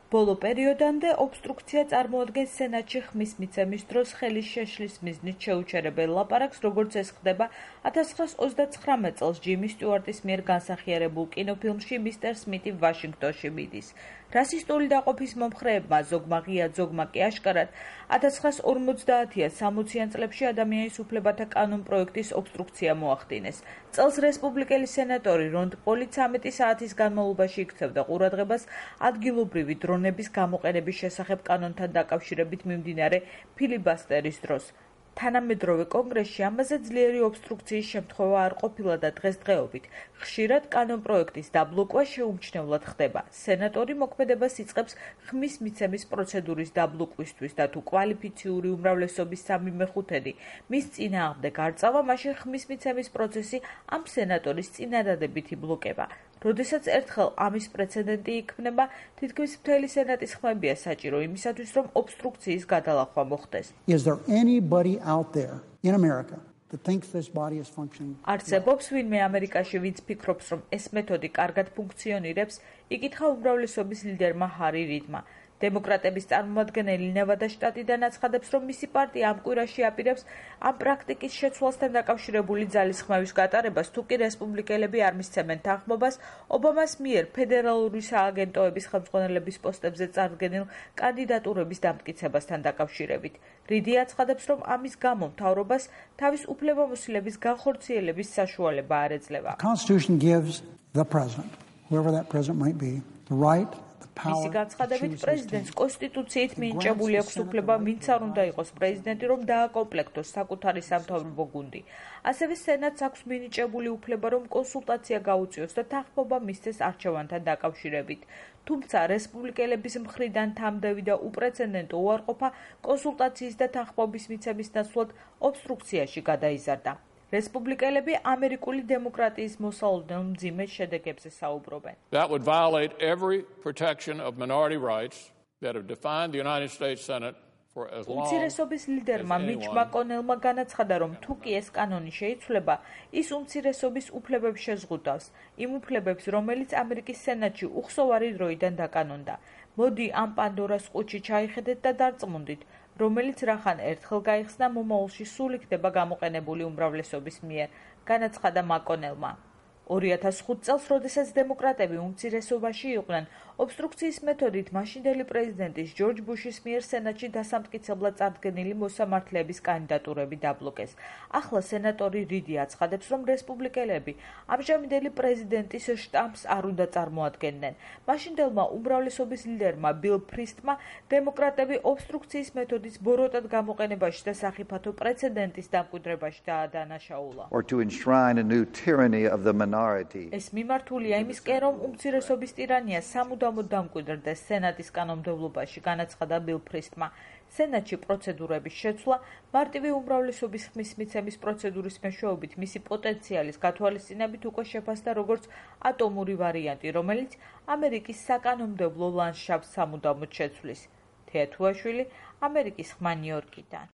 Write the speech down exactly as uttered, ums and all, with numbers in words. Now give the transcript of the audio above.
ბოლო პერიოდამდე ობსტრუქცია წარმოადგენს სენატში ხმის მიცემის დროს ხელის შეშლის მიზნით შეუჩერებელ ლაპარაკს, როგორც ეს ხდება ათას ცხრაას ოცდაცხრამეტ წელს ჯიმი სტიუარტის მიერ განსახიერებულ კინოფილმში მისტერ სმითი ვაშინგტონში მიდის. რასისტული დაყოფის მომხრეებმა ზოგმა ღია, ზოგმა კი აშკარად ათას ცხრაას ორმოცდაათიან სამოციან წლებში ადამიანის უფლებათა კანონ პროექტის ობსტრუქცია მოახდინეს. წელს რესპუბლიკელი სენატორი რონდ პოლი ცამეტი საათის განმავლობაში იქცევდა ყურადღებას ადგილობრივი დრონების გამოყენების შესახებ კანონთან დაკავშირებით მიმდინარე ფილიბასტერის დროს. თანამედროვე კონგრესში ამაზე ძლიერი ობსტრუქციის შემთხვევა არ ყოფილა და დღესდღეობით ხშირად კანონ პროექტის დაბლოკვა შეუმჩნევლად ხდება. სენატორი მოქმედებას იწყებს ხმის მიცემის პროცედურის დაბლოკვისთვის და თუ კვალიფიციური უმრავლესობის სამი მეხუთედი მის წინააღმდეგ არ წავა, მაშინ ხმის მიცემის პროცესი ამ სენატორის წინადადებით იბლოკება. როდესაც ერთხელ ამის პრეცედენტი იქმნება, თითქმის მთელი სენატის ხმებია საჭირო იმისათვის, რომ ობსტრუქციის გადალახვა მოხდეს. არსებობს ვინმე ამერიკაში, ვინც ფიქრობს, რომ ეს მეთოდი კარგად ფუნქციონირებს, იკითხა უმრავლესობის ლიდერმა ჰარი რიდმა. დემოკრატების წარმომადგენელი ნევადა შტატიდან აცხადებს, რომ მისი პარტია ამ კვირაში აპირებს ამ პრაქტიკის შეცვლასთან დაკავშირებული ძალისხმევის გატარებას, თუ კი რესპუბლიკელები არ მისცემენ თანხმობას ობამას მიერ ფედერალური სააგენტოების ხელმძღვანელების პოსტებზე წარდგენილ კანდიდატურების დამტკიცებასთან დაკავშირებით. რიდი აცხადებს, რომ ამის გამო მთავრობას თავის უფლებამოსილების განხორციელების საშუალება არ ეძლევა. მისი განცხადებით, პრეზიდენტს კონსტიტუციით მინიჭებული აქვს უფლება, ვინც არ უნდა იყოს პრეზიდენტი, რომ დააკომპლექტოს საკუთარი სამთავრობო გუნდი. ასევე სენატს აქვს მინიჭებული უფლება, რომ კონსულტაცია გაუწიოს და თანხმობა მისცეს არჩევანთან დაკავშირებით. თუმცა რესპუბლიკელების მხრიდან თამდევი და უპრეცედენტო უარყოფა კონსულტაციის და თანხმობის მიცემის ნაცვლად ობსტრუქციაში გადაიზარდა. რესპუბლიკელები ამერიკული დემოკრატიის მოსალოდნელ მძიმე შედეგებზე საუბრობენ. That would violate every protection of minority rights that have defined the United States Senate for as long as უმცირესობის ლიდერმა მიჩ მაკონელმა განაცხადა, რომ თუ კი ეს კანონი შეიცვლება, ის უმცირესობის უფლებებს შეზღუდავს, იმ უფლებებს, რომელიც ამერიკის სენატში უხსოვარი დროიდან დაკანონდა. მოდი ამ პანდორას ყუთში ჩაიხედეთ და დარწმუნდით, რომელიც რახან ერთხელ გაიხსნა, მომავალში სულ იქნება გამოყენებული უმრავლესობის მიერ, განაცხადა მაკონელმა. ორი ათას ხუთ წელს, როდესაც დემოკრატები უმცირესობაში იყვნენ, ობსტრუქციის მეთოდით მაშინდელი პრეზიდენტის ჯორჯ ბუშის მიერ სენატში დასამტკიცებლად წარდგენილი მოსამართლეების კანდიდატურები დაბლოკეს. ახლა სენატორი რიდი აცხადებს, რომ რესპუბლიკელები ამჟამინდელი პრეზიდენტის შტამპს არ უნდა წარმოადგენდნენ. მაშინდელმა უმრავლესობის ლიდერმა ბილ ფრისტმა დემოკრატები ობსტრუქციის მეთოდის ბოროტად გამოყენებაში და სახიფათო პრეცედენტის დამკვიდრებაში დაადანაშაულა. ეს მიმართულია იმისკენ, რომ უმცირესობის ტირანია სამუდამოდ დამკვიდრდეს სენატის კანონმდებლობაში, განაცხადა ბილ ფრისტმა. სენატში პროცედურების შეცვლა მარტივი უმრავლესობის ხმის მიცემის პროცედურის მეშვეობით მისი პოტენციალის გათვალისწინებით უკვე შეფასდა როგორც ატომური ვარიანტი, რომელიც ამერიკის საკანონმდებლო ლანდშაფტს სამუდამოდ შეცვლის. თეა თუაშვილი, ამერიკის ხმა ნიუ-იორკიდან.